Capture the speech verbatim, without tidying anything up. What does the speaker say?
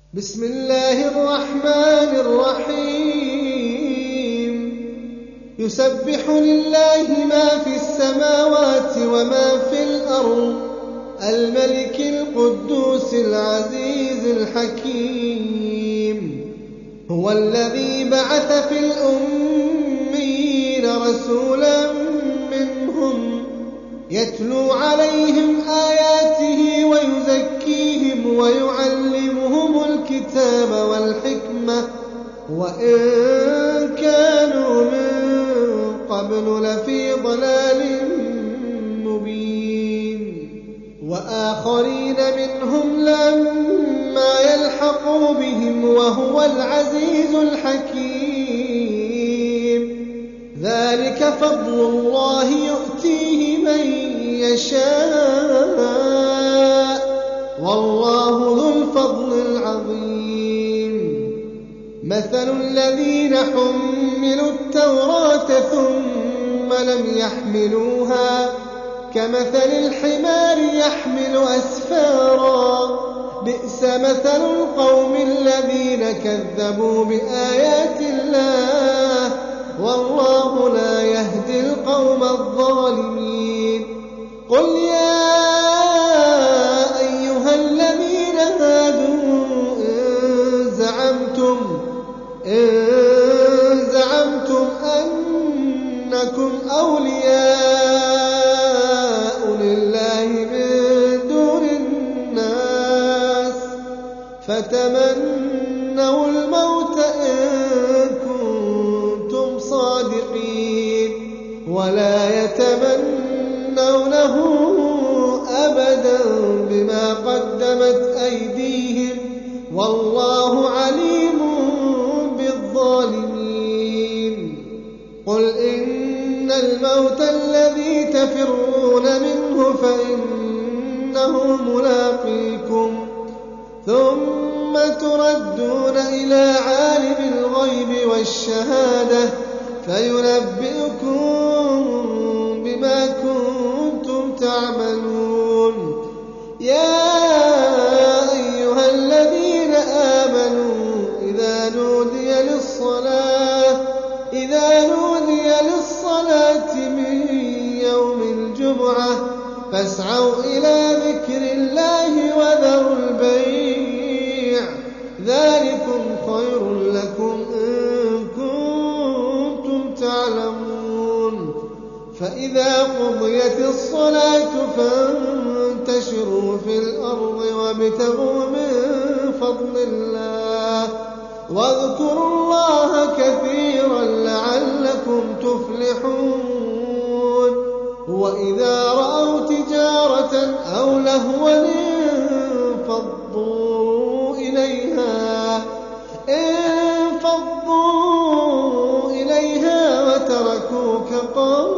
بسم الله الرحمن الرحيم يسبح لله ما في السماوات وما في الأرض الملك القدوس العزيز الحكيم هو الذي بعث في الأميين رسولا منهم يتلو عليهم آياته ويزكيهم ويعلمهم الكتاب والحكمة وإن كانوا من قبل لفي ضلال مبين وآخرين منهم لما يلحقوا بهم وهو العزيز الحكيم ذلك فضل الله يؤتيه من يشاء والله ذو الفضل العظيم مثل الذين حملوا التوراة ثم لم يحملوها كمثل الحمار يحمل أسفارا بئس مثل القوم الذين كذبوا بآيات الله والله لا يهدي القوم الظالمين قل يا أيها الذين هادوا إن زعمتم, إن زعمتم أنكم أولياء لله من دون الناس فتمنوا الموت إن كنتم صادقين ولا يتمنونه أبدا بما قدمت أيديهم والله عليم بالظالمين قل إن الموت الذي تفرون منه فإنه ملاقيكم ثم تردون إلى عالم الغيب والشهادة فينبئكم بما كنتم تعملون يا أيها الذين آمنوا إذا نودي للصلاة إذا نودي للصلاة من يوم الجمعة فاسعوا إلى ذكر الله وذروا البيع ذلكم خير لكم إن كنتم تعلمون فإذا قضيت الصلاة فانتشروا في الأرض وابتغوا من فضل الله واذكروا الله كثيرا لعلكم تفلحون وإذا رأوا تجارة أو لهوا انفضوا إليها انفضوا إليها وتركوك قائما